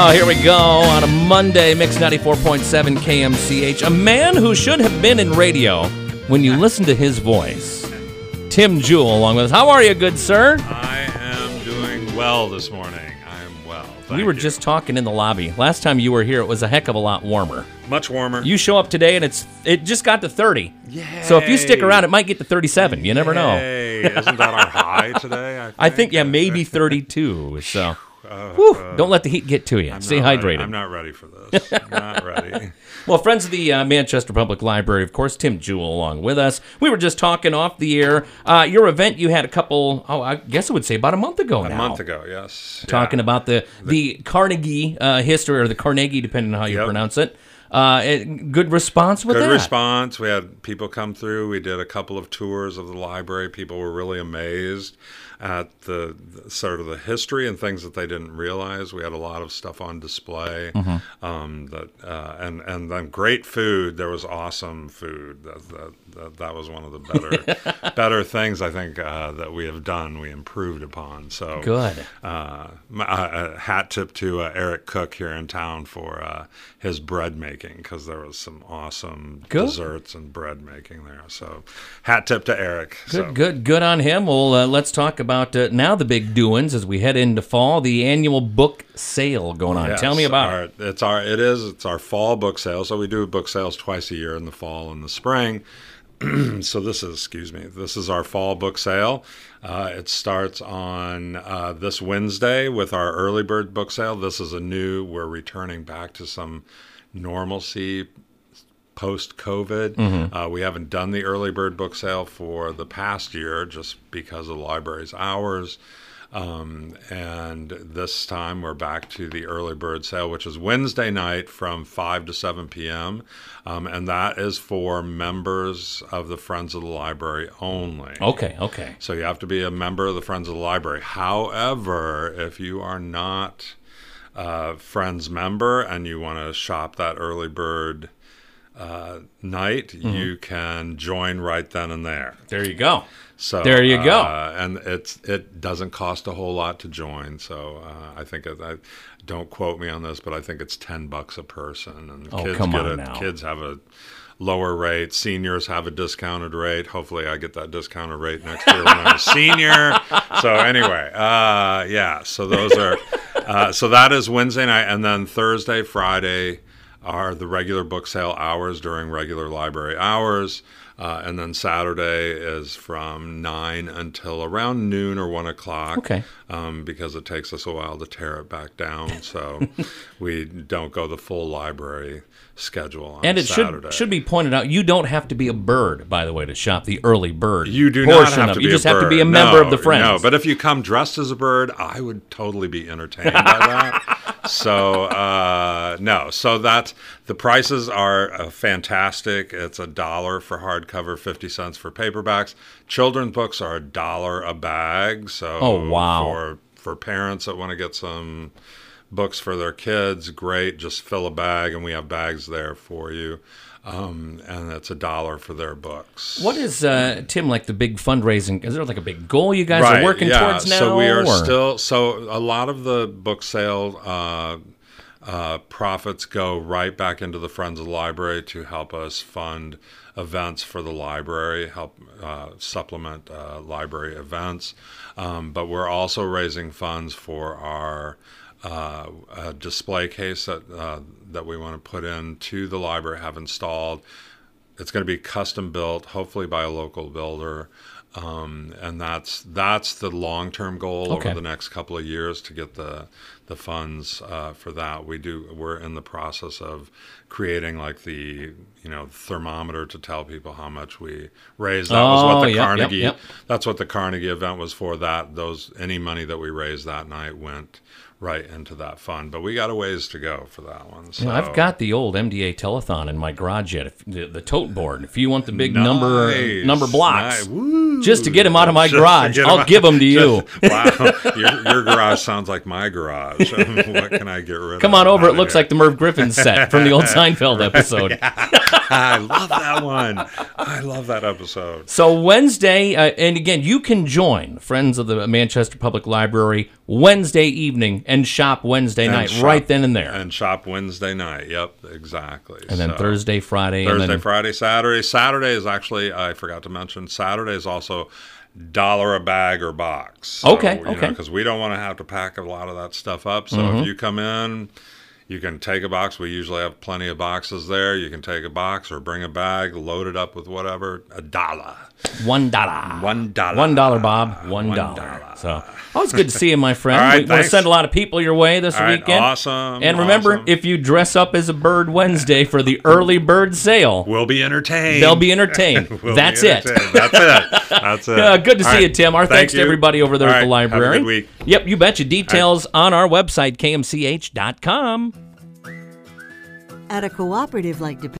Oh, here we go on a Monday, Mix 94.7 KMCH. A man who should have been in radio when you listen to his voice. Tim Jewell along with us. How are you, good sir? I am doing well this morning. I am well. We were just talking in the lobby. Last time you were here, it was a heck of a lot warmer. Much warmer. You show up today, and it just got to 30. Yay. So if you stick around, it might get to 37. You never know. Isn't that our high today? I think, yeah, maybe 32. So don't let the heat get to you. Stay hydrated. I'm not ready for this. Not ready. Well, friends of the Manchester Public Library, of course, Tim Jewell along with us. We were just talking off the air. Your event you had I guess I would say about a month ago now. A month ago, yes. Talking about the Carnegie history, or the Carnegie, depending on how you pronounce it. Good response with that? Good response. We had people come through. We did a couple of tours of the library. People were really amazed at the sort of the history and things that they didn't realize. We had a lot of stuff on display, and then great food. There was awesome food. That was one of the better things I think that we have done. We improved upon. So good. A hat tip to Eric Cook here in town for his bread making, because there was some awesome desserts and bread making there. So hat tip to Eric. Good on him. Well, let's talk about now the big doings as we head into fall, the annual book sale going on. Yes, Tell me about it. It's our fall book sale. So we do book sales twice a year, in the fall and the spring. So this is our fall book sale. It starts on this Wednesday with our early bird book sale. We're returning back to some normalcy post-COVID. We haven't done the early bird book sale for the past year just because of the library's hours. And this time we're back to the early bird sale, which is Wednesday night from 5 to 7 p.m. And that is for members of the Friends of the Library only. Okay. So you have to be a member of the Friends of the Library. However, if you are not a Friends member and you want to shop that early bird night, you can join right then and there. There you go. So there you go. And it doesn't cost a whole lot to join. So I think don't quote me on this, but I think it's $10 a person, and kids have a lower rate. Seniors have a discounted rate. Hopefully, I get that discounted rate next year when I'm a senior. So anyway, So those are so that is Wednesday night, and then Thursday, Friday are the regular book sale hours during regular library hours. And then Saturday is from 9 until around noon or 1 o'clock. Okay. Because it takes us a while to tear it back down. So we don't go the full library schedule on Saturday. And it should be pointed out, you don't have to be a bird, by the way, to shop the early bird. You do not have to be a bird. You just have to be a member of the Friends. No, but if you come dressed as a bird, I would totally be entertained by that. So, So that's the prices are fantastic. It's $1 for hardcover, 50 cents for paperbacks. Children's books are $1 a bag. So, for parents that want to get some books for their kids, great. Just fill a bag, and we have bags there for you. And it's $1 for their books. What is, Tim, like the big fundraising? Is there like a big goal you guys are working towards now? So we are so a lot of the book sale profits go right back into the Friends of the Library to help us fund events for the library, help supplement library events. But we're also raising funds for our a display case that we want to put into the library, have installed. It's going to be custom built, hopefully by a local builder, and that's the long-term goal over the next couple of years to get the funds for that. We're in the process of creating like the thermometer to tell people how much we raised. That was what the Carnegie. That's what the Carnegie event was for. Any money that we raised that night went right into that fund, but we got a ways to go for that one. So. I've got the old MDA telethon in my garage yet. The tote board. If you want the big number blocks, just to get them out of my garage, I'll give them to you. Wow, your garage sounds like my garage. What can I get rid of? Come on over. It looks like the Merv Griffin set from the old Seinfeld episode. I love that one. I love that episode. So Wednesday, and again, you can join Friends of the Manchester Public Library Wednesday evening and shop Wednesday night right then and there. And shop Wednesday night. Yep, exactly. And then Thursday, Friday. Friday, Saturday. Saturday is actually, I forgot to mention, Saturday is also $1 a bag or box. So, okay. Because we don't want to have to pack a lot of that stuff up. So if you come in, you can take a box. We usually have plenty of boxes there. You can take a box or bring a bag, load it up with whatever. $1. $1. $1. $1, Bob. $1. So always good to see you, my friend. All right, we want to send a lot of people your way this weekend. Awesome. And remember, if you dress up as a bird Wednesday for the early bird sale, we'll be entertained. They'll be entertained. That's it. That's it. Good to see you, Tim. Our thanks to everybody over there at the library. Have a good week. Yep, you betcha. Details on our website, kmch.com. At a cooperative like